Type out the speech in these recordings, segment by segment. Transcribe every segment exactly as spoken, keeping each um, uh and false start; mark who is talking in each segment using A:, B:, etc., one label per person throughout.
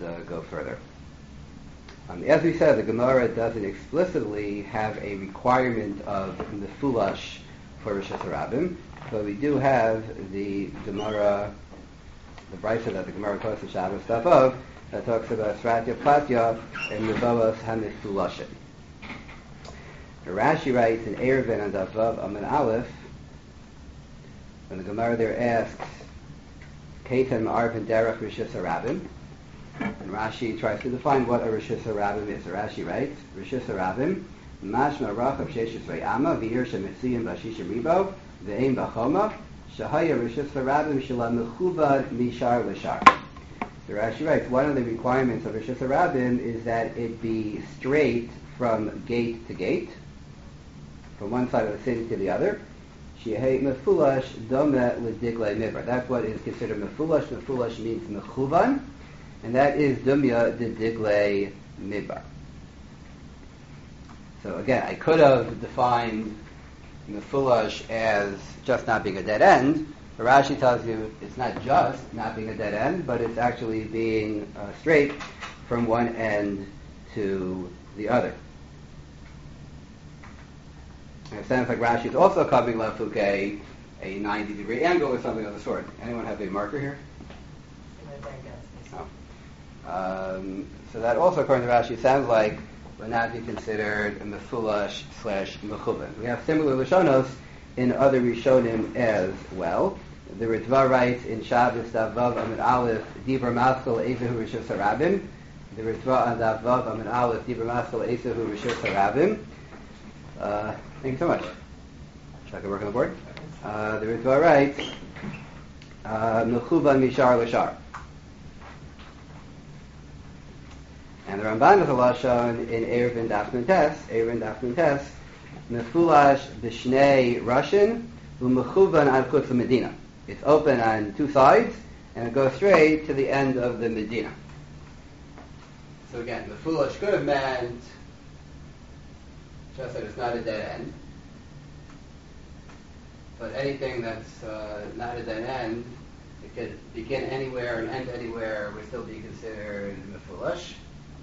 A: uh, go further. Um, as we said, the Gemara doesn't explicitly have a requirement of mefulash for Rishus Harabim, but we do have the Gemara, the Brisa that the Gemara quotes the Shabbos stuff of, that talks about Sratya Platya and Mevavos HaMefulashim. Rashi writes in Erevin and Avav Amin Aleph, when the Gemara there asks, Keitan Ma'arvin Derech Rishus Harabim, and Rashi tries to define what a Rishus Harabim is. So Rashi writes, Rishus Harabim, Mashma Rachav Sheshes Vayama, V'ir Shemitziyim V'ashishim Ribo, V'ein B'choma, Shahaya Rishus Harabim Shala Mechuvad Mishar L'Shar. So Rashi writes, one of the requirements of Rishus Harabim is that it be straight from gate to gate, from one side of the city to the other. Shehei Mefulash Dome L'Diglei Midbar. That's what is considered Mefulash. Mefulash means Mechuvan, and that is Dumya de Diglei Midbar. So again, I could have defined Mefulash as just not being a dead end. But Rashi tells you it's not just not being a dead end, but it's actually being uh, straight from one end to the other. And it sounds like Rashi is also coming Lafuke a ninety degree angle or something of the sort. Anyone have a marker here? Oh. Um, so that also, according to Rashi, sounds like would not be considered a mefulash slash mechuvan. We have similar Lashonos in other Rishonim as well. The Ritva writes in Shabbos Davav Amid Aleph, Dibra Maskal Ezehu Rishus Harabim. The Ritva on Davav Amid Aleph, Dibra Maskal Ezehu Rishus Harabim. Uh, thank you so much. Should I go work on the board? Uh, the Ritva writes, Mechuvan Mishar L'Shar. And the Ramban is a Lashon in Erevin Daf Nun Tes, Erevin Daf Nun Tes, Mefulash B'Shnei Russian, U'Mechuvan Ad Chutz Medina. It's open on two sides, and it goes straight to the end of the Medina. So again, Mefulash could have meant just that it's not a dead end. But anything that's uh, not a dead end, it could begin anywhere and end anywhere, would still be considered Mefulash.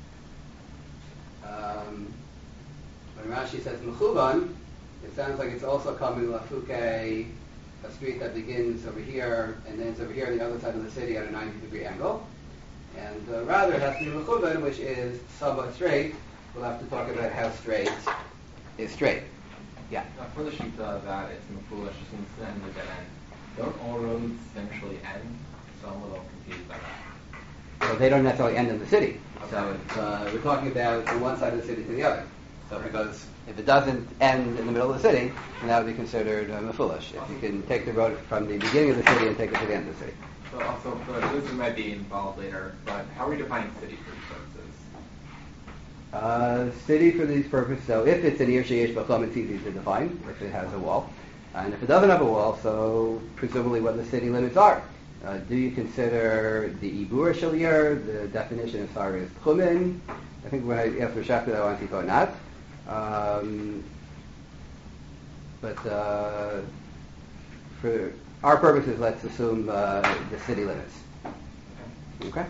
A: Um, when Rashi says Mechuvan, it sounds like it's also coming Lafuke, a street that begins over here and ends over here on the other side of the city at a ninety degree angle. And uh, rather it has to be Mechuvan, which is somewhat straight. We'll have to talk about how straight is straight. Yeah?
B: Now, for the Shita that it's Mefulash since the end of the dead end, don't all roads eventually end? So I'm a little confused by that.
A: Well, they don't necessarily end in the city. Okay. So it's, uh, we're talking about from one side of the city to the other. So right. Because if it doesn't end in the middle of the city, then that would be considered uh, Mefulash. If you can take the road from the beginning of the city and take it to the end of the city.
B: So also, for those who might be involved later, but how are we defining city for these purposes?
A: Uh, city for these purposes, so if it's an Ir Sheyesh B'chom, it's easy to define, if it has a wall. And if it doesn't have a wall, so presumably what the city limits are. Uh, do you consider the Ibur Shalir, the definition as far as Tchumen? I think when I asked for Shachar, I want to go not. Um, but uh, for our purposes, let's assume uh, the city limits. Okay?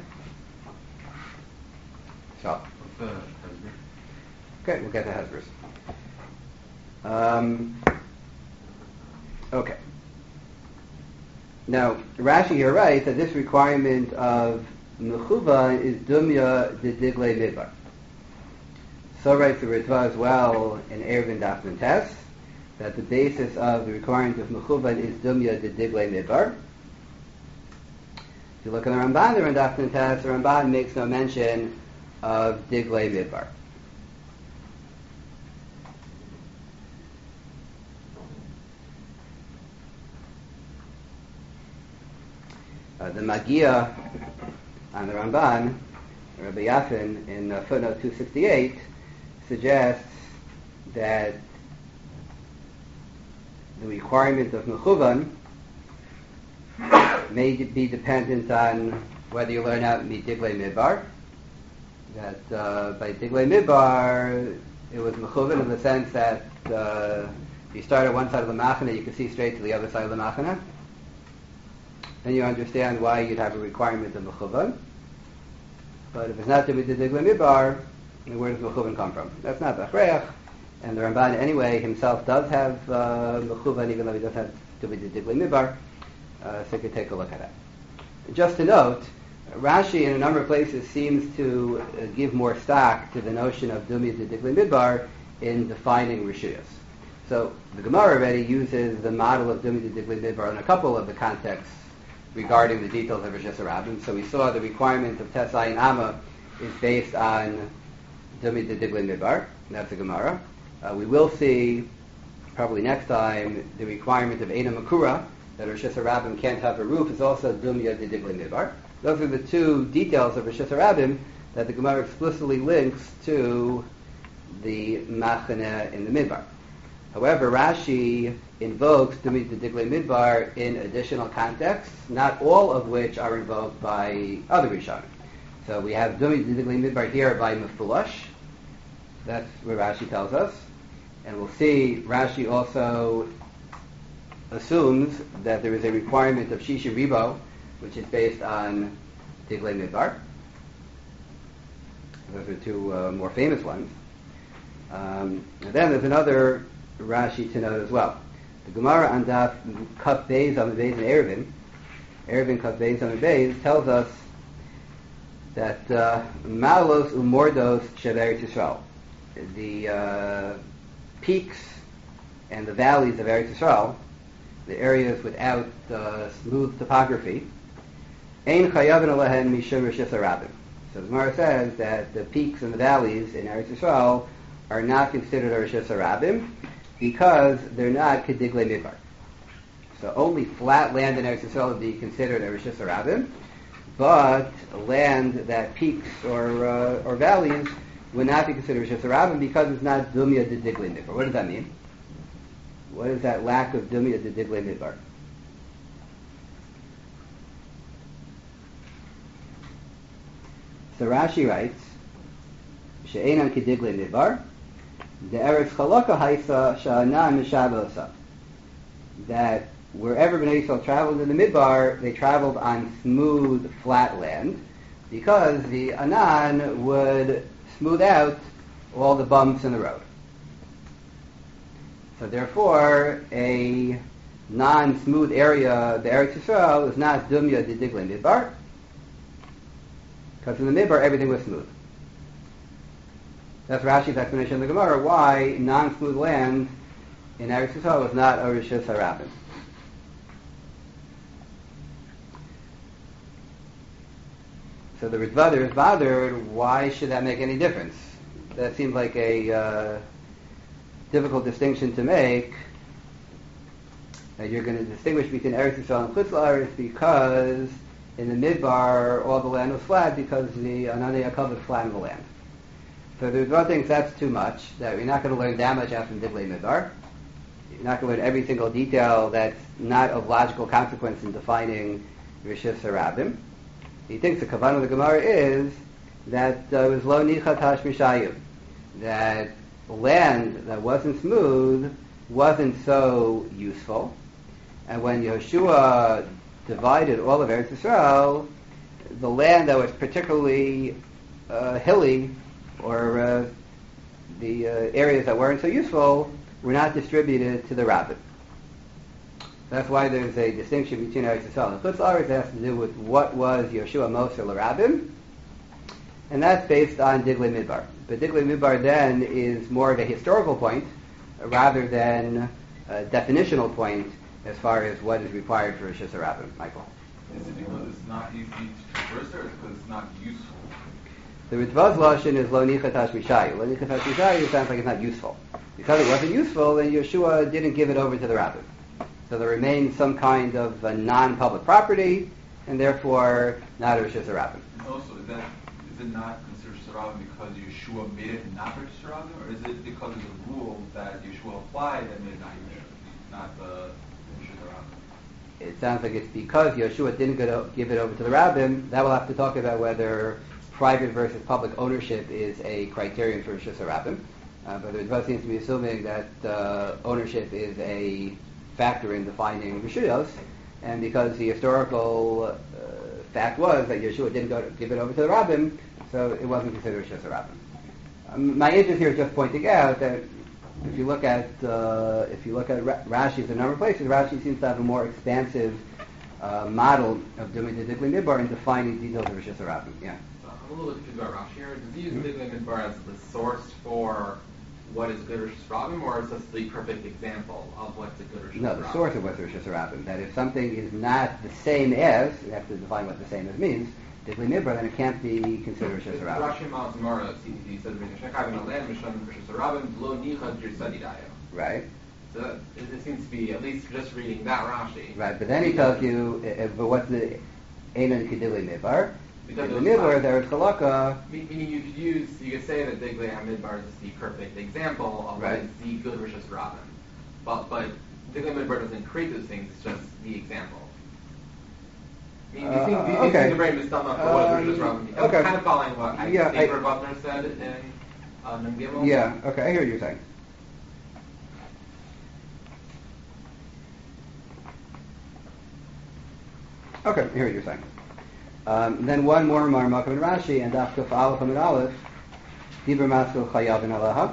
A: So. Okay, we'll get to Hezbollah. Um, okay. Now, Rashi here writes that this requirement of Mechuva is Dumya de Diglei Midbar. So writes the Ritva as well in Erevin Daf Nun Tes, that the basis of the requirement of Mechuva is Dumya de Diglei Midbar. If you look at the Ramban there in Daf Nun Tes, the Ramban makes no mention of Diglei Midbar. Uh, the Magia on the Ramban, Rabbi Yafin, in uh, footnote two sixty-eight, suggests that the requirement of Mechuvan may be dependent on whether you learn out Diglei Midbar. That uh, by Diglei Midbar, it was Mechuvan in the sense that uh, if you start at one side of the Machana, you can see straight to the other side of the Machana. Then you understand why you'd have a requirement of Mechuvan. But if it's not Dumi Diglei Midbar, where does Mechuvin come from? That's not Bachreach, and the Ramban anyway himself does have uh, Mechuvin, even though he does have Dumi Diglei Midbar, uh, so you could take a look at that. Just to note, Rashi in a number of places seems to uh, give more stock to the notion of Dumi Diglei Midbar in defining Rishuyos. So the Gemara already uses the model of Dumi Diglei Midbar in a couple of the contexts regarding the details of Rosh Hashanah. So we saw the requirement of Tes Ayin Amma is based on Dumi Diglei Midbar. That's the Gemara. Uh, we will see probably next time the requirement of Eina Makura, that Rosh Hashanah can't have a roof, is also Dumi Diglei Midbar. Those are the two details of Rosh Hashanah that the Gemara explicitly links to the Machane in the Midbar. However, Rashi invokes Dumi Diglei Midbar in additional contexts, not all of which are invoked by other Rishonim. So we have Dumi Diglei Midbar here by Mefulash. That's what Rashi tells us. And we'll see Rashi also assumes that there is a requirement of Shisha Ribo, which is based on Diglei Midbar. Those are two uh, more famous ones. Um, and then there's another Rashi to note as well. The Gemara on Daf Kaf Beis on the Beis and Erevin, Erevin Kaf Beis on the Beis tells us that Malos Umordos Shever Yisrael, the uh, peaks and the valleys of Eretz Yisrael, the areas without uh, smooth topography, Ein Chayavin Alehem Mishum Rosh Hashanah. So the Gemara says that the peaks and the valleys in Eretz Yisrael are not considered Rosh Hashanah because they're not Kediglei Midbar. So only flat land in Eretz Yisrael would be considered a Rosh Hashanah, but land that peaks or uh, or valleys would not be considered Rosh Hashanah because it's not Dumya Diglei Midbar. What does that mean? What is that lack of Dumya Diglei Midbar? So Rashi writes, She'enan Kediglei Midbar, the Eretz Chalaka Haisa Sha'ana Mishabelosa. That wherever Bnei Yisrael traveled in the Midbar, they traveled on smooth, flat land, because the Anan would smooth out all the bumps in the road. So therefore, a non-smooth area, the Eretz Yisrael, is not Dumya Diglei Midbar, because in the Midbar everything was smooth. That's Rashi's explanation of the Gemara, why non-smooth land in Eretz Yisrael was not a Rosh Hashanah. So the Ritva is bothered, why should that make any difference? That seems like a uh, difficult distinction to make, that you're going to distinguish between Eretz Yisrael and Chutz La'aretz because in the Midbar all the land was flat because the Ananei HaKavod flattened the land. So the Ritva thinks that's too much, that you're not going to learn that much out from Diglei Midbar. You're not going to learn every single detail that's not of logical consequence in defining Rosh Hashanah. He thinks the kavanah of the Gemara is that uh, it was lo nichat hashmishayim, that land that wasn't smooth wasn't so useful, and when Yehoshua divided all of Eretz Yisrael, the land that was particularly uh, hilly, or uh, the uh, areas that weren't so useful, were not distributed to the rabbin. That's why there's a distinction between Eretz Yisrael and Chutz La'aretz. It has to do with what was Yehoshua Moser l'Rabbim, and that's based on Diglei Midbar. But Diglei Midbar then is more of a historical point rather than a definitional point as far as what is required for Rosh Hashanah. Michael?
C: Is it because it's not easy to traverse, or is it because it's not useful?
A: The Ritva's lashon is lo nichat hashmishayu. Lo nichat hashmishayu sounds like it's not useful. Because it wasn't useful, then Yehoshua didn't give it over to the rabbin. So there remains some kind of a non-public property, and therefore not a Rosh Hashanah.
C: And also, is that is it not considered Sarabim because Yeshua made it not Rosh Hashanah, or is it because of the rule that Yeshua applied that made it not not the Rosh Hashanah?
A: It sounds like it's because Yeshua didn't give it over to the rabbin. That we'll have to talk about whether private versus public ownership is a criterion for Rosh Hashanah. Uh, but the Ritva seems to be assuming that uh, ownership is a factor in defining Rishuyos, and because the historical uh, fact was that Yeshua didn't go to give it over to the rabbim, so it wasn't considered Rishus HaRabbim. Um, my interest here is just pointing out that if you look at uh, if you look at Ra- Rashi's in a number of places, Rashi seems to have a more expansive uh, model of doing the Diglei Midbar and defining details of Rishus HaRabbim. Yeah.
B: So I'm a little bit confused about Rashi here. Does he use
A: Mhm.
B: Diglei Midbar as the source for what is good Rishus HaRabbim, or is this the perfect example of what's a good Rishus HaRabbim?
A: No, the source of what's Rishus HaRabbim. That if something is not the same as, you have to define what the same as means, Diglei Midbar, then it can't be considered Rishus HaRabbim.
B: Rashi Mal Gemara C T T says Shekhav in land Mishon Rishus HaRabbim Lo Nichad Girsadidayo.
A: Right.
B: So that, it, it seems to be at least just reading that Rashi.
A: Right, but then he tells you, uh, but what's the Einan Kedilei Midbar?
B: Because
A: In the Midbar, there is Chalaka.
B: Meaning you could use, you could say that Diglei HaMidbar is the perfect example of
A: Right.
B: what is the good Rishus HaRabbim. But, but Diglei HaMidbar doesn't create those things, it's just the example. I mean,
A: Uh,
B: these things, these
A: okay.
B: things are very misdone for what is Rishus
A: Um,
B: HaRabbim. I'm
A: okay.
B: kind of following what I
A: Yeah,
B: think
A: I-
B: Butler said in uh, Nun Gimel.
A: Yeah, okay, I hear what you're saying. Okay, I hear what you're saying. Um, then one more Marmakam and Rashi, and Daf Kuf Aleph Amid Aleph, Dibur Maskul Chayav in Halacha.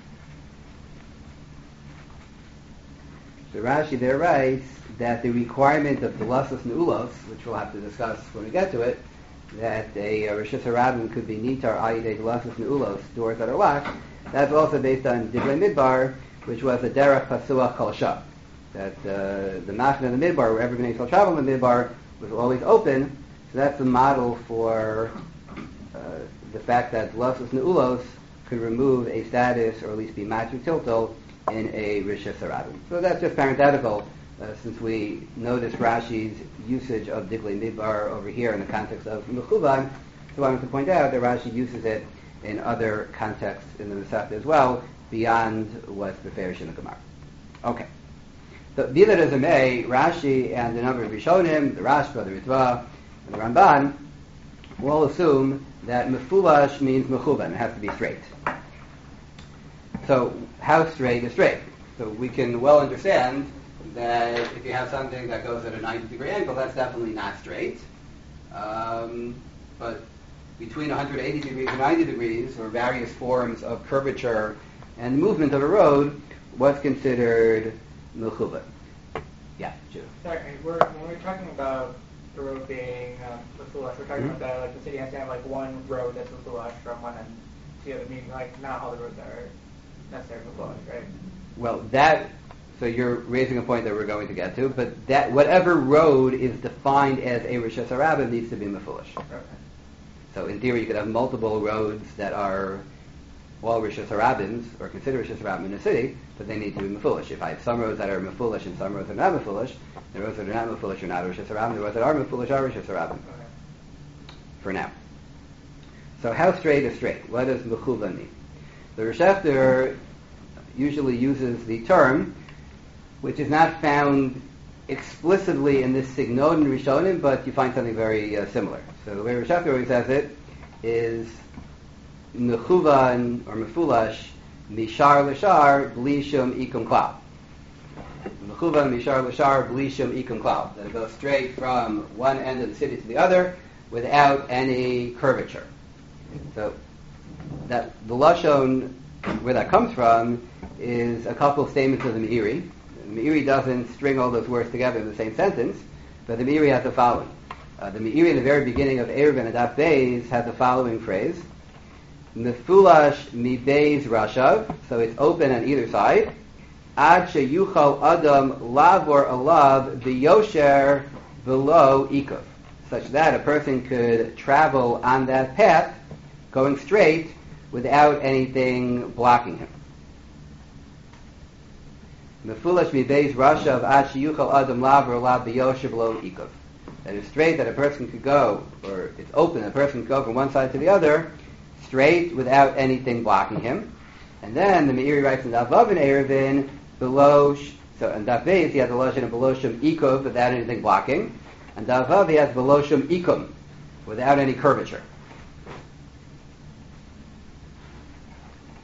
A: So Rashi there writes that the requirement of Delasus Neulos, which we'll have to discuss when we get to it, that a uh, Rishus HaRabbim could be Nitar Ayidei Delasus Neulos, doors that are locked, that's also based on Diglei Midbar, which was a Derech Pasuach Kol Shah. That uh, the Machne in the Midbar, wherever Bnei Yisrael travel in the Midbar, was always open. So that's the model for uh, the fact that Delasus Neulos could remove a status, or at least be Matru Tiltal, in a Rishus HaRabbim. So that's just parenthetical, uh, since we noticed Rashi's usage of Diglei Midbar over here in the context of Mechuban. So I wanted to point out that Rashi uses it in other contexts in the Masechta as well, beyond what's beferish in the Gemara. Okay. So, be that as it may, Rashi and a number of Rishonim, the Rashba, the Ritva, and the Ramban, will assume that Mefulash means Mechuban. It has to be straight. So, how straight is straight? So, we can well understand that if you have something that goes at a ninety degree angle, that's definitely not straight. Um, but between one hundred eighty degrees and ninety degrees, or various forms of curvature and movement of a road, what's considered Mechuban? Yeah, Judah.
D: Sorry, we're, when we're talking about the road being um, Mefulash, we're talking
A: Mhm.
D: about that like the city has to have like one road that's Mefulash from one end to the other, meaning like not all the roads are necessarily Mefulash, right?
A: Well, that, so you're raising a point that we're going to get to, but that whatever road is defined as a Rishus HaRabbim needs to be Mefulish.
D: Okay.
A: So in theory, you could have multiple roads that are all Rishus HaRabbims, or considered Rishus HaRabbim in a city, but they need to be Mefulish. If I have some roads that are Mefulish and some roads that are not Mefulish, the roads that are not Mefulish are not Rishus HaRabbim, the roads that are Mefulish are Rishus HaRabbim.
D: Okay.
A: For now. So how straight is straight? What does Mechuva mean? The Reshefter usually uses the term, which is not found explicitly in this Signon Rishonim, but you find something very uh, similar. So the way Reshefter always says it is Mechuvan or Mefulash Mishar L'Shar Bli Shum Ikum Klal. Mechuvan Mishar L'Shar Bli Shum Ikum Klal. That it goes straight from one end of the city to the other without any curvature. So that the Lashon, where that comes from, is a couple of statements of the Meiri. The Meiri doesn't string all those words together in the same sentence, but the Meiri has the following. Uh, the Meiri in the very beginning of Erev and Adaf Beis has the following phrase: Mefulash mi Beis Rashav, so it's open on either side. Ad sheyuchal Adam lavor alav v'yosher below ikov, such that a person could travel on that path, going straight, without anything blocking him. Mefulash mi Beis Rashav ad sheyuchal Adam lavor alav v'yosher below ikov. That is straight, that a person could go, or it's open, a person could go from one side to the other, straight, without anything blocking him. And then the Meiri writes in Davav and Erevin, below, so in Daf Beis he has the Lashon of below Shum Ikov, without anything blocking. And Davav he has below Shum Ikum, without any curvature.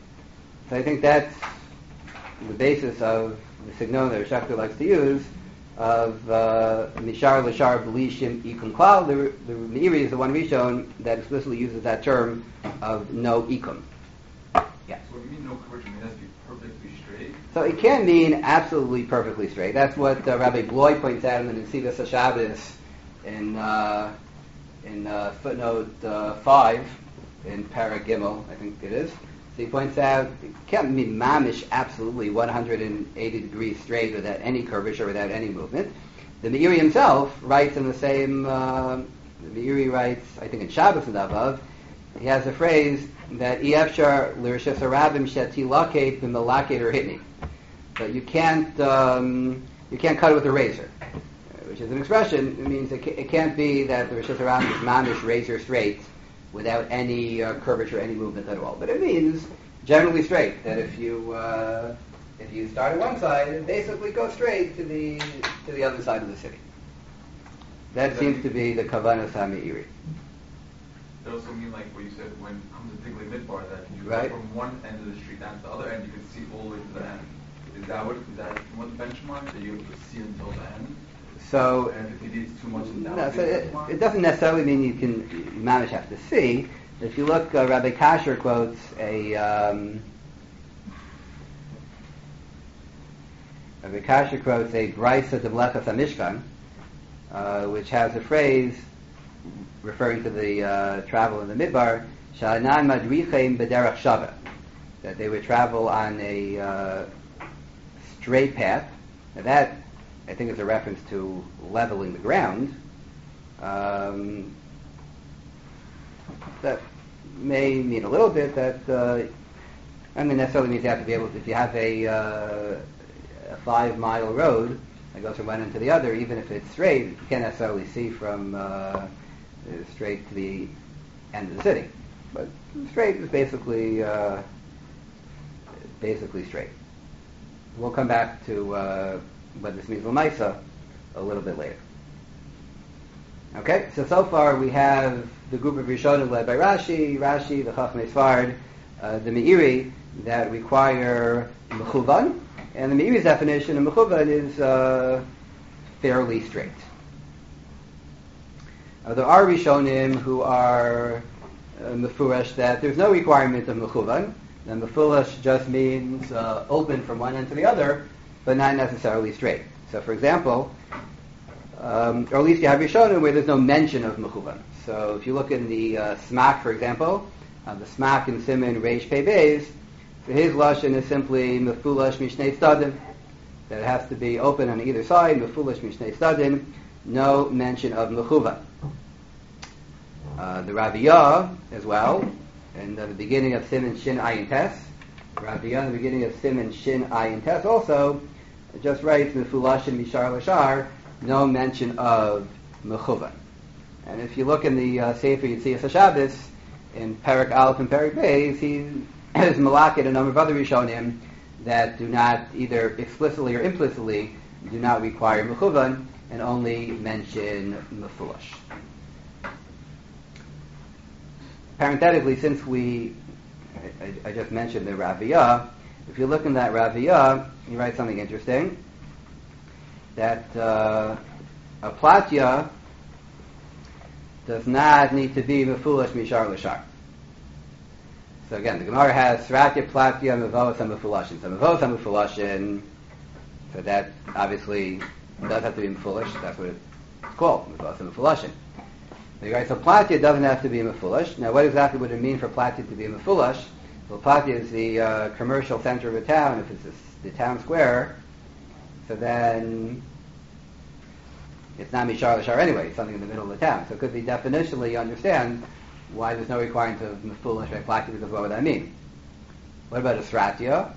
A: So I think that's the basis of the Signon that Reshefter likes to use of uh, Mishar Lashar Belishim Ikum Klal. The, the Meiri is the one Rishon that explicitly uses that term of no Ikum. Yes.
C: So what do you mean no curvature? I mean, it has to be perfectly straight?
A: So it can mean absolutely perfectly straight. That's what uh, Rabbi Bloy points out in the Nesivos HaShabbos in, uh, in uh, footnote uh, five in Parag Gimel, I think it is. So he points out it can't be mamish absolutely one hundred eighty degrees straight without any curvature, without any movement. The Meiri himself writes in the same, uh, the Meiri writes, I think in Shabbos and above, he has a phrase that Efshar l'rishas harabim sheti laket b'melaket or hitni. But you can't, um, you can't cut it with a razor, which is an expression. It means it, ca- it can't be that the rishas harabim is mamish razor straight, without any uh, curvature, any movement at all. But it means generally straight, that if you uh, if you start at one side, it basically go straight to the to the other side of the city. That
C: Does
A: seems
C: that
A: to be the Kavanas HaMeiri.
C: That also mean like what you said when it comes to Tigli Midbar, that you
A: Right.
C: go from one end of the street down to the other end, you can see all the way to the end. Is that what, is that what the benchmark, that you're able to see until the end?
A: So,
C: And if it needs too much in down,
A: no, so it,
C: benchmark?
A: it doesn't necessarily mean you can you mamish have to see. If you look, uh, Rabbi Kasher quotes a um, Rabbi Kasher quotes a Brisa de Mlechas HaMishkan, uh, which has a phrase referring to the uh, travel in the Midbar, Sha'anan madrichem b'derech shava, that they would travel on a uh, straight path. Now that, I think, is a reference to leveling the ground. Um, that may mean a little bit that, uh, I don't necessarily means you have to be able to, if you have a, uh, a five mile road that goes from one end to the other, even if it's straight, you can't necessarily see from uh, straight to the end of the city. But straight is basically, uh, basically straight. We'll come back to uh, what this means l'maisa a little bit later. Okay, so so far we have the group of Rishonim led by Rashi, Rashi, the Chachmei Sfard, uh, the Meiri that require mechuvan, and the Meiri's definition of mechuvan is uh, fairly straight. Uh, there are Rishonim who are uh, mefurash that there's no requirement of mechuvan, and mefurash just means uh, open from one end to the other, but not necessarily straight. So, for example, um, or at least you have Rishonim where there's no mention of mechuvan. So, if you look in the uh, Smak, for example, uh, the Smak in Siman Reish Pei Beis, so his lashon is simply mefulash mishnei tzadim, that it has to be open on either side, mefulash mishnei tzadim, no mention of mechuvan. Uh, the Raviyah as well, in the beginning of Siman Shin Ayin Tes, Raviyah in the beginning of Siman Shin Ayin Tes also it just writes Mefulashin Mishar Lashar, no mention of mechuvan. And if you look in the uh, Sefer Yitzias HaShabbos, in Perek Aleph and Perek Beis, he has malakit a number of other Rishonim that do not either explicitly or implicitly do not require mechuvan and only mention mefulash. Parenthetically, since we, I, I just mentioned the Raviyah, if you look in that Raviyah, he writes something interesting, that uh, a platya does not need to be mefulash mishar l'shar. So again, the Gemara has sratya, platya, mevos, and mefulashin. So mevos and mefulashin, so that obviously does have to be mefulash, that's what it's called, mevos and mefulashin. Right, so platya doesn't have to be mefulash. Now, what exactly would it mean for platya to be mefulash? Well, platya is the uh, commercial center of a town. If it's a, the town square, so then it's not mishar l'shar anyway. It's something in the middle of the town. So it could be definitionally you understand why there's no requirement of mefulash by platya, because what would that mean? What about a sratya?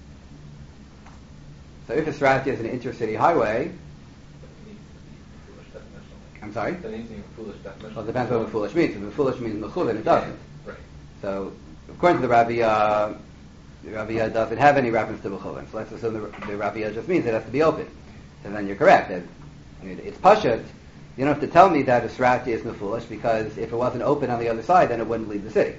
A: So if a sratya is an intercity highway, I'm sorry?
B: That needs to be foolish definition.
A: Well, it depends what foolish means. If foolish means mechuvan, it doesn't.
B: Right.
A: So, according to the Raviyah, the Raviyah doesn't have any reference to mechuvan. So let's assume the, the Raviyah just means it has to be open. And then you're correct. That it's pashut. You don't have to tell me that a sratya is mefulish, because if it wasn't open on the other side, then it wouldn't leave the city.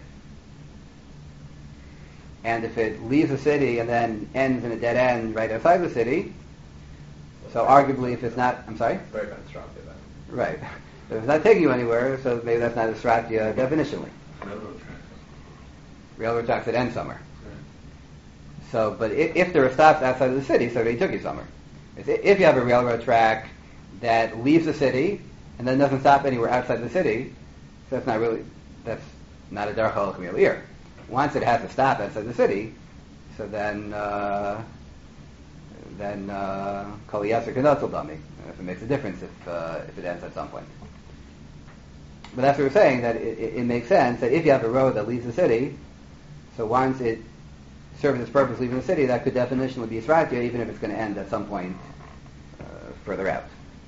A: And if it leaves the city and then ends in a dead end right outside the city, so arguably, if it's not, I'm sorry?
B: It's very bad disruptive then.
A: Right. If it's not taking you anywhere, so maybe that's not a sratya definitionally.
C: Railroad tracks.
A: Railroad tracks that end somewhere. So, but if, if there are stops outside of the city, so they took you somewhere. If, if you have a railroad track that leaves the city and then doesn't stop anywhere outside the city, so that's not really, that's not a derech halakha mi'aliyah. Once it has to stop outside the city, so then, uh, then kol yasser kenotzal dami. If it makes a difference if uh, if it ends at some point. But that's what we're saying, that it, it, it makes sense that if you have a road that leaves the city, so once it serves its purpose leaving the city, that could definitionally be sratya, even if it's going to end at some point uh, further out.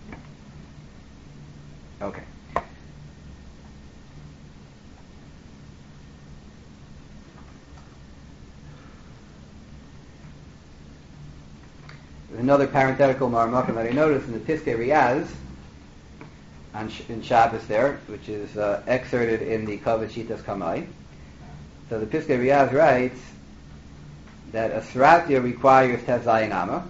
A: Okay. There's another parenthetical marmakim that I noticed in the Piskei Riyaz on Sh- in Shabbos there, which is uh, excerpted in the Kavod Shitas Kamai. So the Piskei Riyaz writes that a sratya requires Tezayin Amma,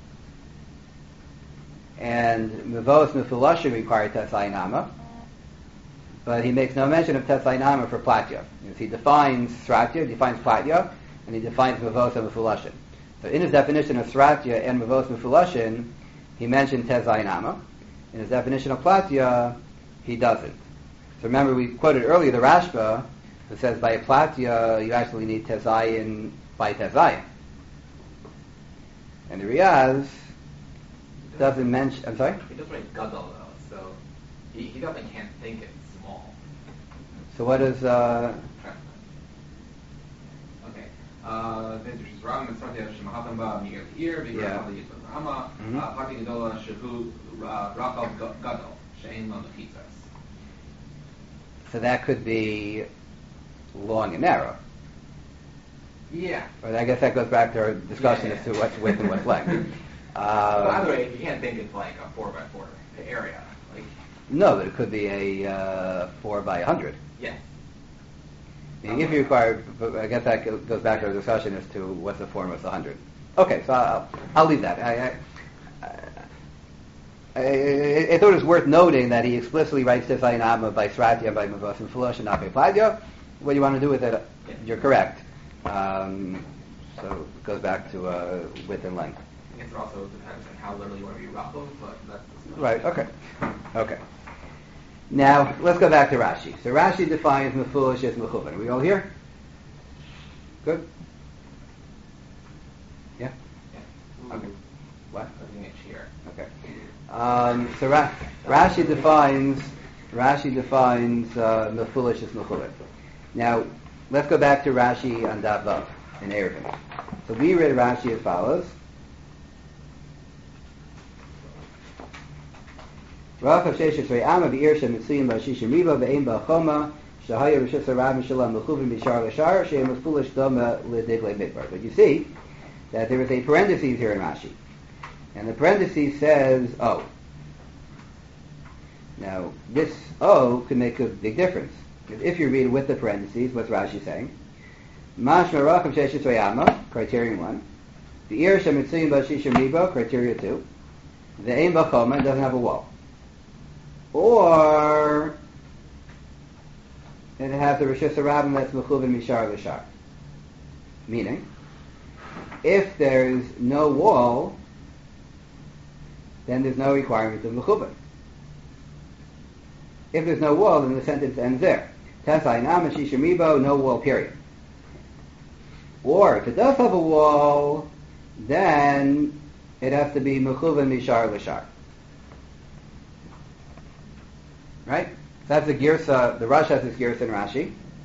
A: and Mevos Mefulashim require Tezayin Amma, but he makes no mention of Tezayin Amma for Platya. He defines sratya, defines Platya, and he defines Mevos and Mefulashim. So in his definition of sratya and Mevos Mefulashim, he mentioned Tezayin Amma. In his definition of Platya, he doesn't. So remember, we quoted earlier the Rashba, that says by a Platya, you actually need Tezayin by Tezayin. And the Riyaz doesn't mention, I'm sorry?
B: He doesn't write gadol though, so he, he definitely can't think it's small.
A: So what is, uh...
B: Okay. Uh, this is Ram and Sratya Shemahatan Ba Miguel here, because
A: Yeah.
B: of the Yisrael Rama, Pati Gedola Shehu Rachel Gadol, Shein Lo Mechitzas.
A: So that could be long and narrow.
B: Yeah.
A: But I guess that goes back to our discussion
B: Yeah,
A: as
B: yeah.
A: to what's width and what's length.
B: By
A: Uh,
B: the way, you can't think it's like a four by four area. Like,
A: no, but it could be a uh, four by a hundred.
B: yes.
A: Meaning if you require, but I guess that go- goes back to our discussion as to what's the form of the hundred. Okay, so I'll, I'll leave that. I, I, I, I, I thought it was worth noting that he explicitly writes Tezayin Amma by Sratya and by Mevos and Fulosh and not by Pladya. What do you want to do with it?
B: Yeah.
A: You're correct. Um, so it goes back to uh, width and length.
B: I guess it also depends on how literally you want to be Rachel, but that's the stuff.
A: Right, okay. Okay. Now, let's go back to Rashi. So Rashi defines Mefulish as Mechuvan. Are we all here? Good? Yeah?
B: Yeah.
A: Okay. What?
B: Looking at here.
A: Okay. Um, so Ra- Rashi defines Rashi defines uh, Mefulish as Mechuvan. Now, let's go back to Rashi on Daf Vav in Eruvin. So we read Rashi as follows. Rach HaShesh Esrei Amma V'ir Shemetzuyim B'Shishim Riba V'Ein B'Choma Shahaya Rishus HaRabim Shalom Mechuvim B'Shar L'Shar She'em Mefulish Doma L'Diglei Midbar. But you see that there is a parenthesis here in Rashi. And the parenthesis says O. Now, this O can make a big difference. If you read it with the parentheses, what's Rashi saying? Mashma Rach HaShesh Esrei Amma, criterion one. V'ir Shemetzuyim B'Shishim Riba, criteria two. V'Ein B'Choma, it doesn't have a wall. Or it has the Rishus HaRabim that's Mechuvin Mishar L'Shar. Meaning, if there's no wall, then there's no requirement of Mechuvin. If there's no wall, then the sentence ends there. Tezayin Amma Shishim Ribo, no wall, period. Or if it does have a wall, then it has to be Mechuvin Mishar L'Shar. Right? So that's the girsa, the Rosh has this girsa in Rashi.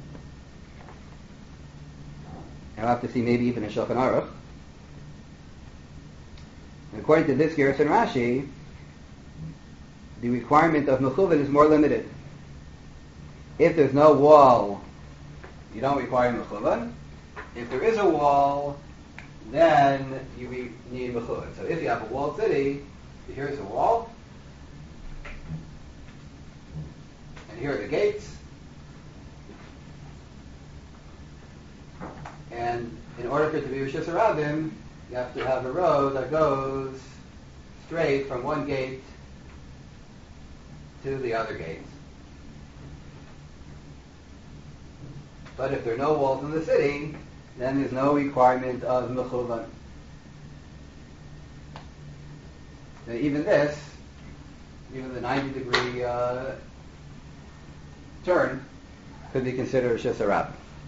A: And we'll have to see maybe even in Shulchan Aruch. And according to this girsa in Rashi, the requirement of Mechuvin is more limited. If there's no wall, you don't require Mechuvin. If there is a wall, then you re- need Mechuvin. So if you have a walled city, here's a wall, and here are the gates. And in order for it to be Rishus HaRabim, you have to have a road that goes straight from one gate to the other gate. But if there are no walls in the city, then there's no requirement of mechuvan. Now, even this, even the ninety degree uh, turn, could be considered Shus HaRabim.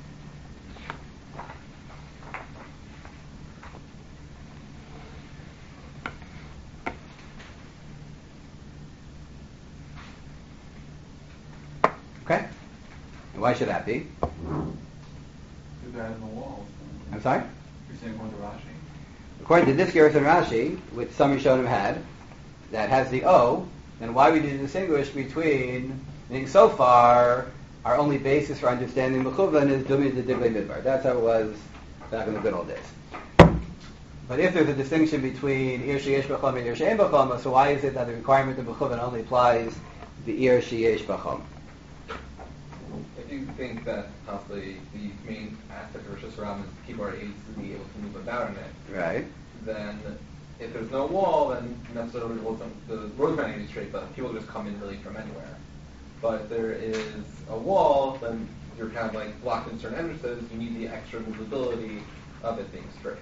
A: Okay? And why should that be?
C: Because there has no walls.
A: I'm sorry?
C: You're saying going to Rashi?
A: According to this Gerus and Rashi, which some Rishonim had, that has the O, then why we need to distinguish between, meaning so far, our only basis for understanding Mechuvan is Dumi de Divrei Midbar. That's how it was back in the good old days. But if there's a distinction between Ir Sheyesh B'chom and Ir She'en B'chom, so why is it that the requirement of Mechuvan only applies to the Ir Sheyesh B'chom?
B: If you think that possibly the main aspect of Rosh Hashanah is people are able to be able to move about in it,
A: Right.
B: then if there's no wall, then necessarily well, the road's not going to be straight, but people just come in really from anywhere. But if there is a wall, then you're kind of like blocked in certain entrances. You need the extra movability of it being straight.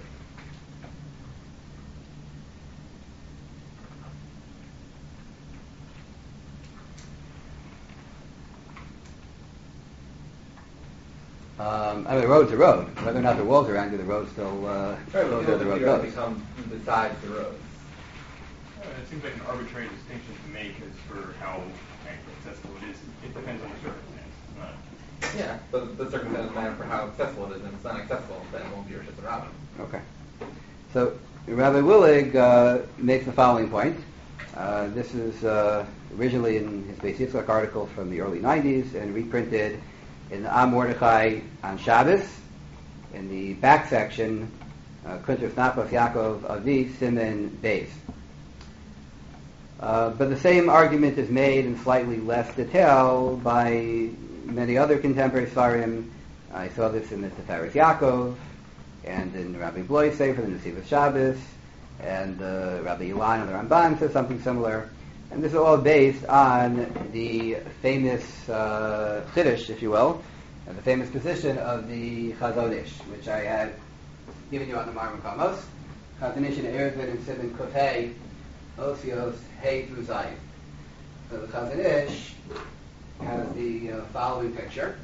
A: Um, I mean, a road's a road. Whether or not the walls are around you, the road still uh,
B: Right,
A: goes
B: but
A: where the road goes.
B: become besides the roads.
E: Uh, it seems like an arbitrary distinction to make as for how accessible it is. It depends on the circumstance. It's not.
B: Yeah, but the circumstances matter for how accessible it is, and if it's not accessible, then it won't be Rosh Hashanah.
A: Okay. So Rabbi Willig uh, makes the following point. Uh, this is uh, originally in his Beis Yitzchak article from the early nineties and reprinted in the Am Mordechai on Shabbos, in the back section, uh, Kuntres Napos Yaakov Avi Simen Beis. Uh, but the same argument is made in slightly less detail by many other contemporary Svarim. I saw this in the Tiferes Yaakov, and in Rabbi Blois for the Nesivos Shabbos, and uh, Rabbi Ilan and the Ramban says something similar. And this is all based on the famous uh, Chiddush, if you will, and the famous position of the Chazon Ish, which I had given you on the Marmon Kamos. Chazon Ish in Erev and Sivan Kufay, Osios Hey through Zayin. So the Chazon Ish has the uh, following picture.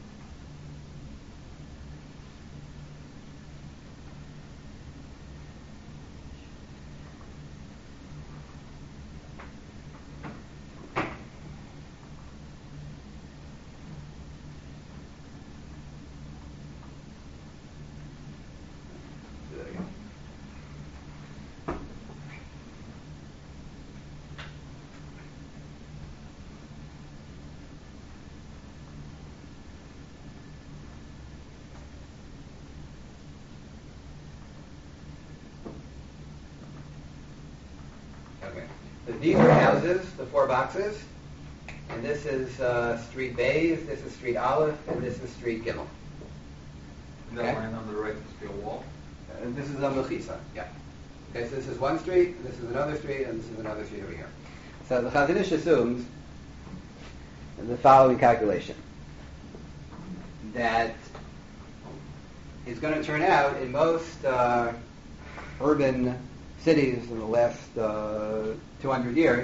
A: Okay. So these are houses, the four boxes, and this is uh, Street Bays, this is Street Aleph, and this is Street Gimel.
C: Is that
A: Okay.
C: line on the right supposed to be a wall?
A: And this is a Mechisa, yeah. Okay, so this is one street, this is another street, and this is another street over here. So the Chazon Ish assumes the following calculation, that it's going to turn out in most uh, urban cities in the last uh, two hundred years,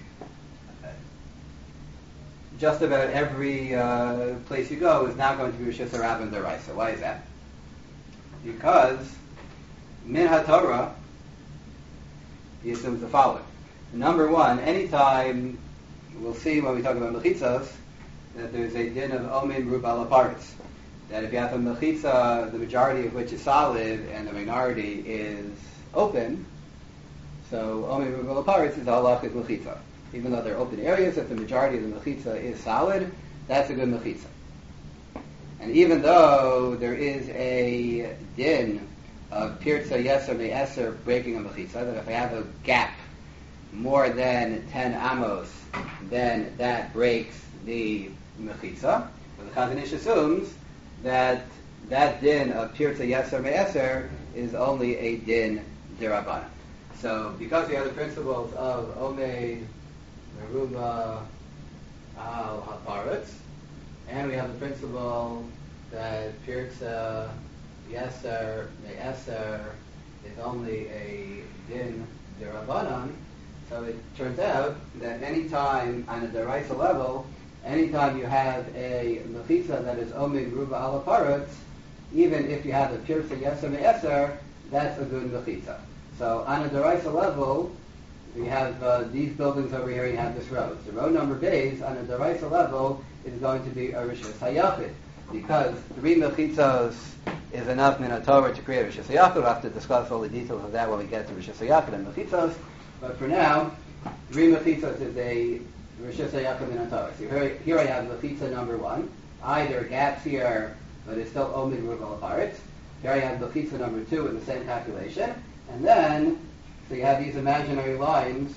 A: just about every uh, place you go is now going to be Rosh Hashanah D'Oraisa. Why is that? Because Min HaTorah, he assumes the following. Number one, anytime, we'll see when we talk about mechitzos, that there's a din of omin rubal apartz. That if you have a mechitza, the majority of which is solid and the minority is open, so omin rubal apartz is halachik mechitza. Even though they're open areas, if the majority of the mechitza is solid, that's a good mechitza. And even though there is a din of pirtza yeser me'eser breaking a mechitza, that if I have a gap more than ten amos, then that breaks the mechitza. But the Chazon Ish assumes that that din of pirtza yeser me'eser is only a din derabbanan. So because we have the principles of Omeid, Meruma, Al Haparetz, and we have the principle that Pirza, Yeser, Me'eser is only a din derabanan, so it turns out that any time on a deraisa level, anytime you have a mechitza that is Omeid, Meruma, Al Haparetz, even if you have a Pirza, Yeser, Me'eser, that's a good mechitza. So on a deraisa level, we have uh, these buildings over here, you have this road. The road number base on a deraisa level is going to be a Rishus HaYachid, because three mechitzos is enough min Torah to create Rishus HaYachid. We'll have to discuss all the details of that when we get to Rishus HaYachid and mechitzos. But for now, three mechitzos is a Rishus HaYachid min Torah. So here, here I have mechitza number one. I, there are gaps here, but it's still Omeid Meruma Al Haparetz. Here I have mechitza number two with the same calculation. And then, so you have these imaginary lines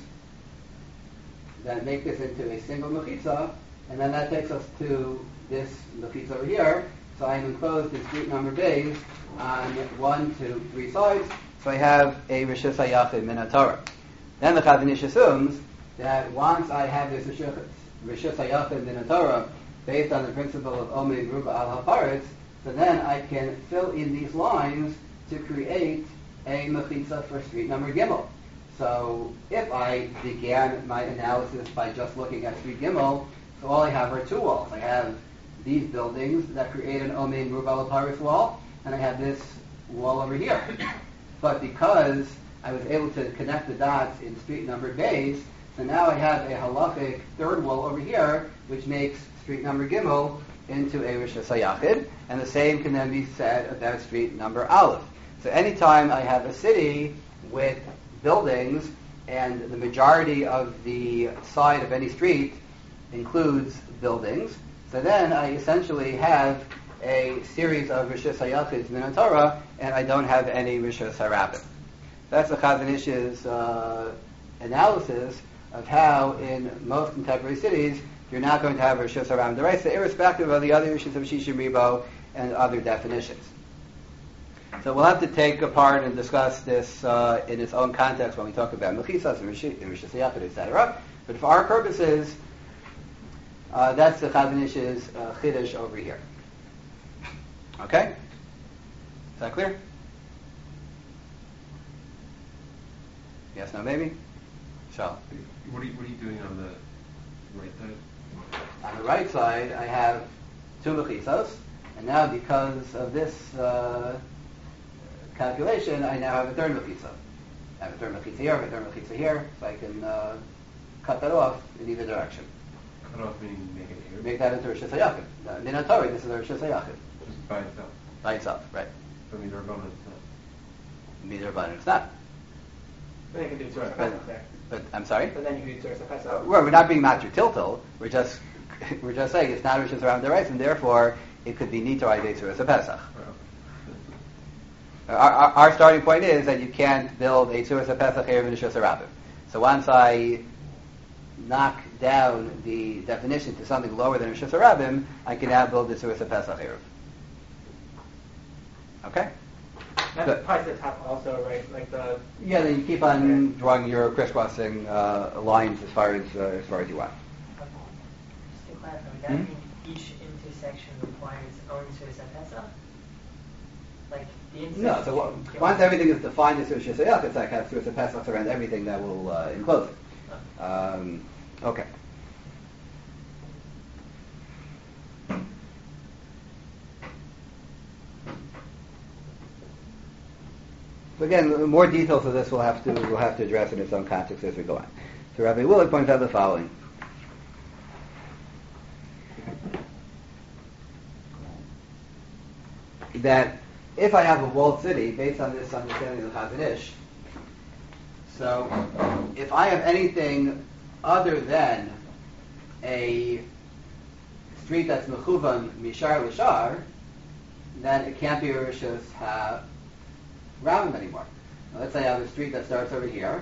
A: that make this into a single mechitza, and then that takes us to this mechitza over here. So I am enclosed in street number bays on one, two, three sides. So I have a Rishus HaYachid min HaTorah. Then the Chazon Ish assumes that once I have this Rishus HaYachid min HaTorah based on the principle of Omeid Meruma Al Haparetz, so then I can fill in these lines to create a mechitza for street number Gimel. So if I began my analysis by just looking at street Gimel, so all I have are two walls. I have these buildings that create an Omeid Meruma Al Haparetz wall, and I have this wall over here. But because I was able to connect the dots in street number bays, so now I have a halachic third wall over here, which makes street number Gimel into a Rishus HaYachid, and the same can then be said about street number Aleph. So anytime I have a city with buildings and the majority of the side of any street includes buildings, so then I essentially have a series of Rishus HaYachids min Torah, and I don't have any Rishus HaRabim. That's the Chazon Ish's uh, analysis of how in most contemporary cities you're not going to have Rishus HaRabim D'Oraisa, irrespective of the other issues of Shishim Ribo and other definitions. So we'll have to take apart and discuss this uh, in its own context when we talk about Mechitzas and Rishus HaYachid, et cetera. But for our purposes, uh, that's the Chazon Ish's uh, Chiddush over here. Okay? Is that clear? Yes, no, maybe? Shall.
F: What are you, what are you doing on the right side?
A: On the right side, I have two Mechitzos, and now because of this uh, calculation, I now have a third mechitza. I have a third mechitza here, I have a third mechitza here, so I can uh, cut that off in either direction.
F: Cut off meaning make it here?
A: Make that into Rishus HaYachid. Uh, Min HaTorah, this is a Rishus HaYachid.
F: Just by itself?
A: By itself, right.
F: But Midar Bana it's not.
A: Midar Bana it's not.
D: But then you can do Tzuras
A: But,
D: HaPesach there.
A: but I'm sorry?
D: But then you can do Tzuras HaPesach.
A: Uh, well, we're not being Matri Tiltil. We're just we're just saying it's not Rishus HaRabim D'Oraisa, and therefore it could be Nito Aydei Tzuras HaPesach. Our, our, our starting point is that you can't build a Tzuras HaPesach Erev in Rishus HaRabim. So once I knock down the definition to something lower than Rishus HaRabim, I can now build the Tzuras HaPesach Erev. Okay?
D: That
A: Good.
D: applies to the top also, right? Like the
A: Yeah, then you keep on drawing your crisscrossing uh, lines as far as uh, as far as you want.
G: Just to clarify, would that
A: Hmm?
G: mean each intersection requires its own Tzuras HaPesach? Like the intersection.
A: No, so w- once everything is defined as Rishus HaYachid, it's like have Tzuras HaPesach around everything that will uh, enclose it. Um, okay. So again, more details of this we'll have to we'll have to address in its own context as we go on. So Rabbi Willig points out the following: that if I have a walled city based on this understanding of the Chazon Ish, so if I have anything other than a street that's mechuvan mishar l'shar, then it can't be a Rishus HaRabim anymore. Now, let's say I have a street that starts over here,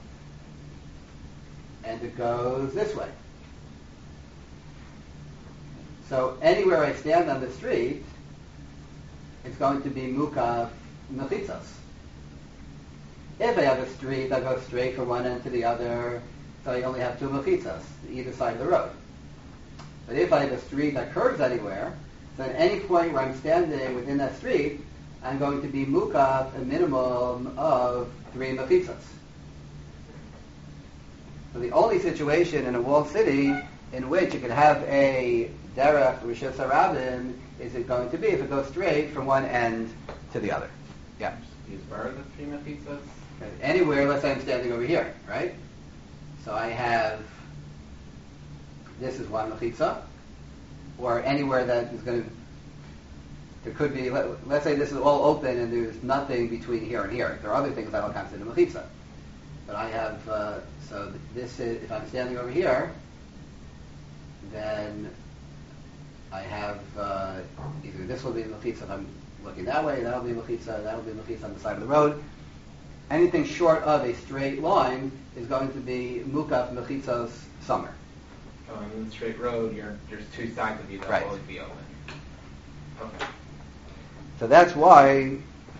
A: and it goes this way. So anywhere I stand on the street, it's going to be mukaf mechitzas. If I have a street that goes straight from one end to the other, so I only have two mechitzas, either side of the road. But if I have a street that curves anywhere, so at any point where I'm standing within that street, I'm going to be mukaf a minimum of three mechitzas. So the only situation in a walled city in which you can have a derech rishus harabim is it going to be if it goes straight from one end to the other. Yeah.
B: Use where are the three mechitzas?
A: Anywhere, let's say I'm standing over here, right? So I have, this is one mechitza, or anywhere that is going to, there could be, let, let's say this is all open and there's nothing between here and here. There are other things I don't consider mechitza. But I have, uh, so this is, if I'm standing over here, then I have, uh, either this will be mechitza if I'm looking that way, that'll be mechitza, that'll be mechitza on the side of the road. Anything short of a straight line is going to be mukaf mechitzos summer.
B: Um, in the straight road, you're, there's two sides of you that
A: Right.
B: will always be open. Okay.
A: So that's why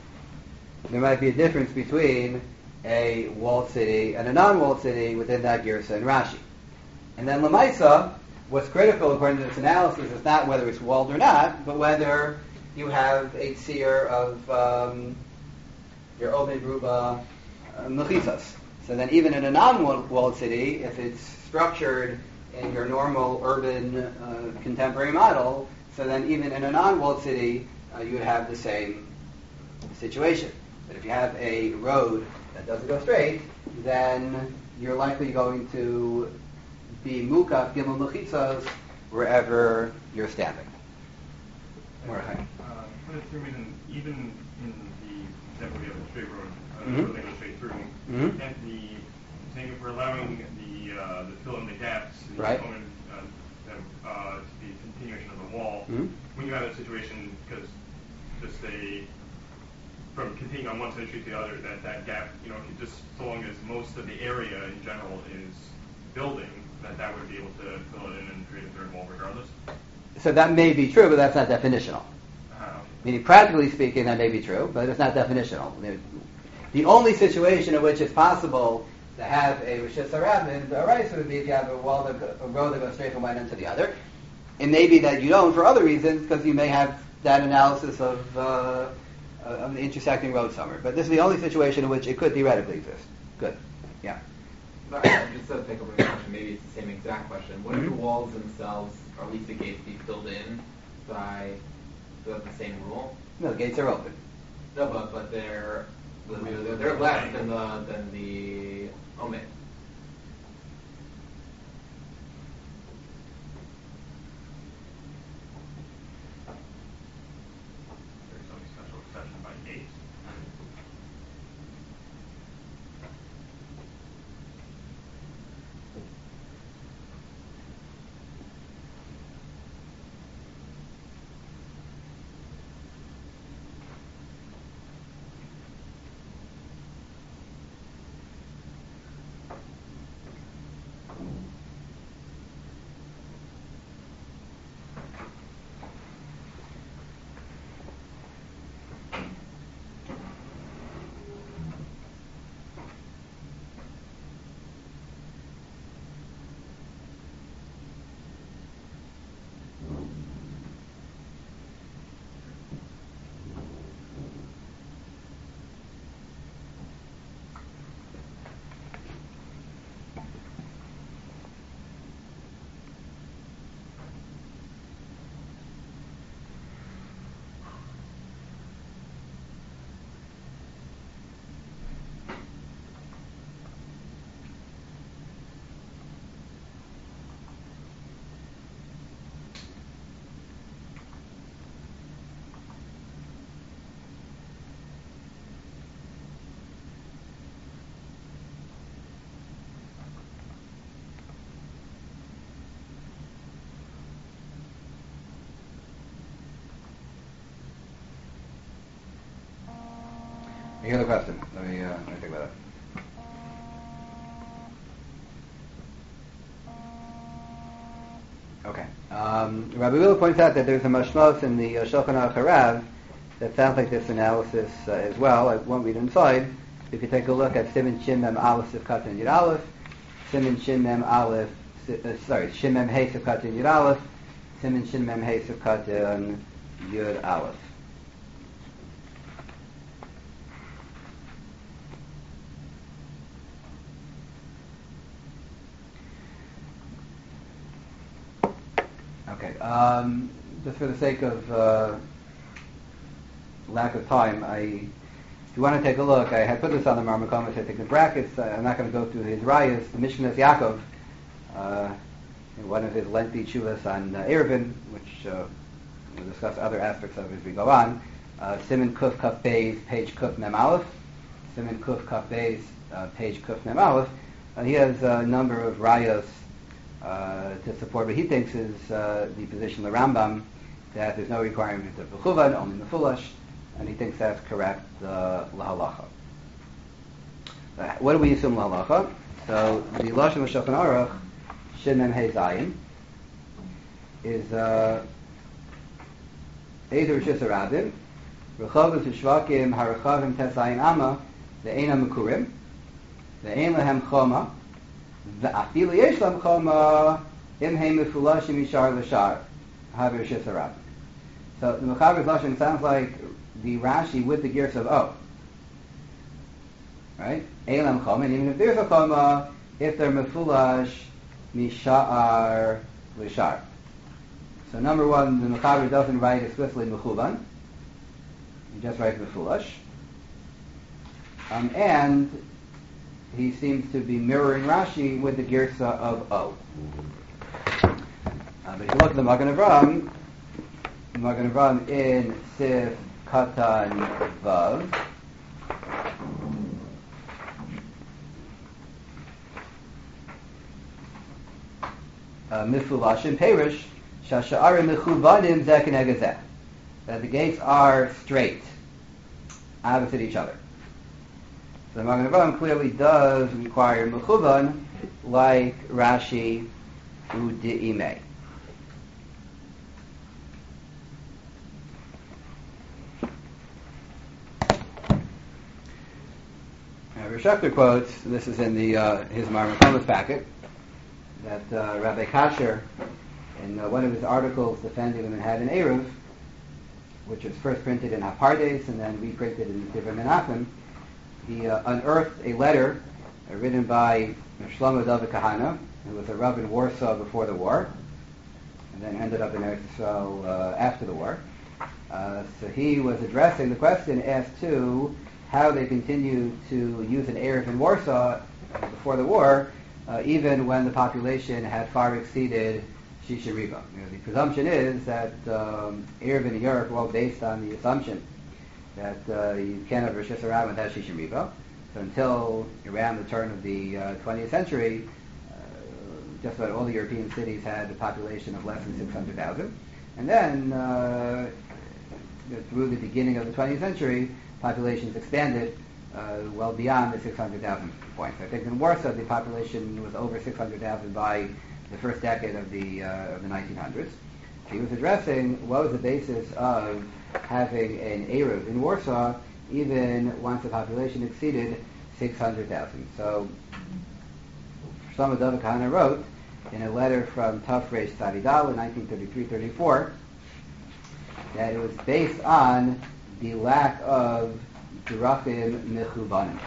A: there might be a difference between a walled city and a non-walled city within that Girsa and Rashi. And then Lamaisa, what's critical according to this analysis is not whether it's walled or not, but whether you have a tzir of um, your Obed Ruba uh, mechitzas. So then even in a non-walled city, if it's structured in your normal urban uh, contemporary model, so then even in a non-walled city, uh, you would have the same situation. But if you have a road that doesn't go straight, then you're likely going to be mukaf gimel mechitzas wherever you're standing. Mordechai.
E: Uh, for the same reason, even in the example we have a straight road, uh,
A: Mhm.
E: road that goes straight through,
A: Mhm.
E: and the saying if we're allowing the uh, the fill in the gaps, the
A: Right.
E: component uh, that, uh, to be a continuation of the wall,
A: Mhm.
E: when you have that situation, because just a from continuing on one side of the street to the other, that that gap, you know, if you just so long as most of the area in general is building, that that would be able to fill it in and create a third wall regardless.
A: So that may be true, but that's not definitional.
E: Uh,
A: Meaning, practically speaking, that may be true, but it's not definitional. The only situation in which it's possible to have a rishus harabim, the Araisa would be if you have a wall, that go, a road that goes straight from one end to the other. It may be that you don't for other reasons, because you may have that analysis of uh, of the intersecting road somewhere. But this is the only situation in which it could theoretically exist. Good. Yeah.
B: But, uh, just to take over the question, maybe it's the same exact question. What if the
A: Mhm.
B: walls themselves, or at least the gates, be filled in by the, the same rule?
A: No, the gates are open.
B: No, but but they're they're, they're less than the than the omen.
E: There's some special exception by gates.
A: Any other question? Let me, uh, let me think about it. Okay. Um, Rabbi Wheeler points out that there's a mashmos in the uh, Shulchan Aruch Harav that sounds like this analysis uh, as well. I won't read it inside, you could take a look at Siman Shin Mem Aleph Sif Katan Yud Aleph, Siman Shin Mem Aleph, uh, sorry, Shin Mem Hey Sif Katan Yud Aleph, Siman Shin Mem Hey Sif Katan Yud Aleph. Okay, um, just for the sake of uh, lack of time, I, if you want to take a look, I had put this on the Marmakomis, I think in brackets, uh, I'm not going to go through his rayas, the Mishkanas Yaakov, uh, in one of his lengthy chuvas on uh, Eruvin, which uh, we'll discuss other aspects of as we go on. Uh, Siman Kuf Kaf Beis, page Kuf Mem Aleph, Siman Kuf Kaf Beis, uh, page Kuf Mem Aleph. Uh, he has a number of rayas Uh, to support what he thinks is uh, the position of the Rambam, that there's no requirement of B'chuvan, only Mefulash, and he thinks that's correct, uh, Lahalacha. Uh, what do we assume Lahalacha? So, the Lashon of Shulchan Aruch, Shin Mem Hey Zayin, is uh, Eizer Rishis Arabim, Rechavim Shvakim Harachavim Tesayin Amma, the Eina Mekurim, the Ein Lehem Choma, ואפילו יש להם חומה אם הם מפולשים משער לשער, Haver Rishis Harabim. So the Mechaber's Lashon sounds like the Rashi with the gears of O. Right? Elam Choma, and even if there's a Choma, if they're mefulash misha'ar l'shar. So number one, the Mechaber doesn't write explicitly mechuvan. He just writes mefulash. Um, and he seems to be mirroring Rashi with the girsa of O. Uh, but if you look at the Magen Avraham, the Magen Avraham in Sif Katan Vav, Mifulashim Perish, Shasha'arim Mechuvanim Zek and Egazeh. That the gates are straight, opposite each other. So the Magen Avraham clearly does require mechuvan, like Rashi u'di'imei. Rav Schechter quotes, this is in the uh, his Marmakomis packet, that uh, Rabbi Kasher, in uh, one of his articles defending the Manhattan Eruv, which was first printed in Hapardes and then reprinted in Divrei Menachem, he uh, unearthed a letter uh, written by Shlomo David Kahana, who was a Rav in Warsaw before the war, and then ended up in Eretz Yisrael uh, after the war. Uh, so he was addressing the question as to how they continued to use an Eruv in Warsaw uh, before the war, uh, even when the population had far exceeded Shisha Riba. You know, the presumption is that um, Eruv in Europe were all based on the assumption that uh, you can't have Rosh Hashanah without Shisha Riba. So until around the turn of the uh, twentieth century, uh, just about all the European cities had a population of less than six hundred thousand. And then, uh, through the beginning of the twentieth century, populations expanded uh, well beyond the six hundred thousand point. I think in Warsaw the population was over six hundred thousand by the first decade of the uh, of the nineteen hundreds. He was addressing what was the basis of having an Eruv in Warsaw even once the population exceeded six hundred thousand. So Shlomo David Kahana wrote in a letter from Taf Reish Tzavidal in nineteen thirty-three thirty-four that it was based on the lack of Drachim Mechubanim.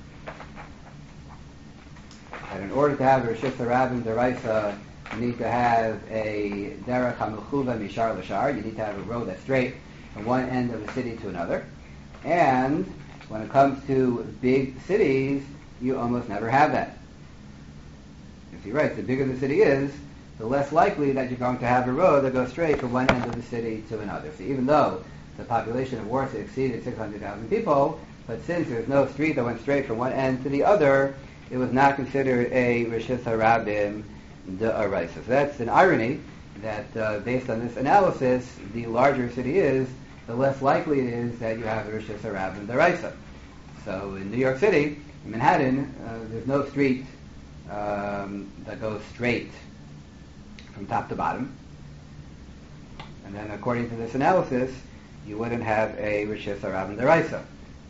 A: That in order to have a Rishis Harabim Deraisa, you need to have a Derech HaMechuva Mishar L'Shar. You need to have a road that's straight from one end of the city to another. And when it comes to big cities, you almost never have that. You see, right, the bigger the city is, the less likely that you're going to have a road that goes straight from one end of the city to another. So even though the population of Warsaw exceeded six hundred thousand people, but since there's no street that went straight from one end to the other, it was not considered a Rishis Harabim D'Oraisa. So that's an irony that uh, based on this analysis, the larger a city is, the less likely it is that you have a Rishis Harabim D'Oraisa. So in New York City, in Manhattan, uh, there's no street um, that goes straight from top to bottom. And then according to this analysis, you wouldn't have a Rishis Harabim D'Oraisa.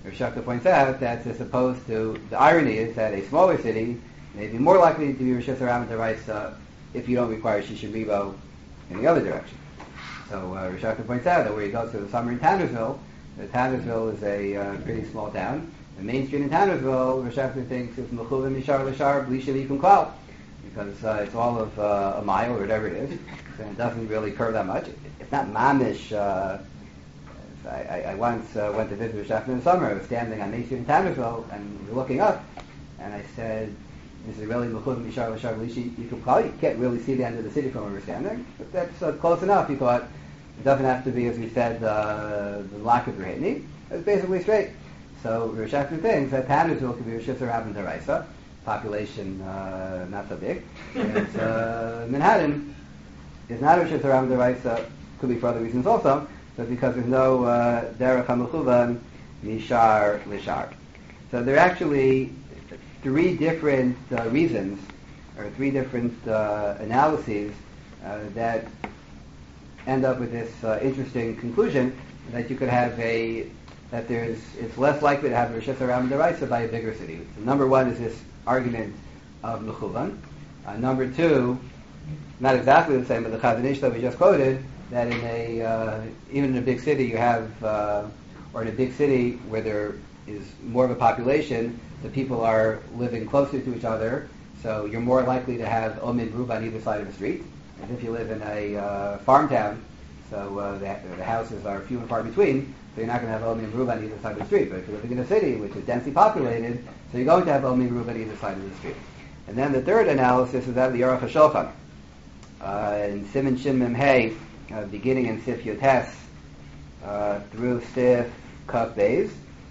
A: Rav Shachta points out that as opposed to, the irony is that a smaller city may be more likely to be Rishus Harabim D'Oraisa if you don't require Shisha Ribo in the other direction. So uh, Rav Shachta points out that where you go to the summer in Tannersville, the Tannersville is a uh, pretty small town. The main street in Tannersville, Rav Shachta thinks is Mechuvim Mishar L'Shar Bli Shalikum Klal, because uh, it's all of uh, a mile or whatever it is, and it doesn't really curve that much. It's not mamish. Uh, I, I, I once uh, went to visit Rav Shachta in the summer. I was standing on Main Street in Tannersville, and we were looking up, and I said, "This is really Mechuvim Mishar L'Shar Bli Shalikum Klal." You can't really see the end of the city from where we're standing, but that's uh, close enough. He thought it doesn't have to be, as we said, uh, the lack of Rehitni. It's basically straight. So Rav Shachta thinks that Tannersville could be Rishus Harabim D'Oraisa. Population uh, not so big. Whereas, uh, Manhattan is not Rishus Harabim D'Oraisa. Could be for other reasons also, but because there's no uh, Derech HaMechuvan Mishar L'Shar. So there are actually three different uh, reasons, or three different uh, analyses uh, that end up with this uh, interesting conclusion that you could have a that there's it's less likely to have a Rishus Harabim D'Oraisa by a bigger city. So number one is this argument of Mechuvan. Uh, number two, not exactly the same, but the Chazon Ish that we just quoted, that in a uh, even in a big city you have, uh, or in a big city where there is more of a population, the people are living closer to each other, so you're more likely to have Omid Rub on either side of the street. As if you live in a uh, farm town, so uh, the, the houses are few and far between, so you're not going to have Omi and Rub on either side of the street. But if you're living in a city which is densely populated, so you're going to have Omi and Rub on either side of the street. And then the third analysis is that of the Aruch HaShulchan. Uh, in Siman Shin Mem Hey, uh, beginning in Sif Yotes uh, through Sif Kaf Beis.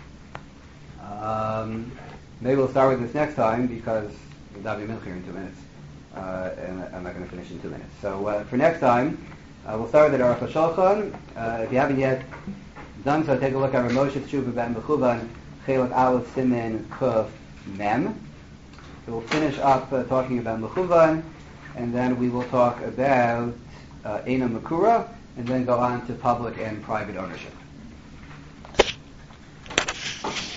A: Um, maybe we'll start with this next time because we'll be Mincha in two minutes. Uh, and I'm not going to finish in two minutes. So uh, for next time, uh, we'll start with the Aruch HaShulchan. Uh, if you haven't yet done so, take a look at Ramoshe Tshuva Ben Mechuvan Chelak Aleph Siman Kuf Mem. So we'll finish up uh, talking about Mechuvan, and then we will talk about uh, Eina Makura, and then go on to public and private ownership.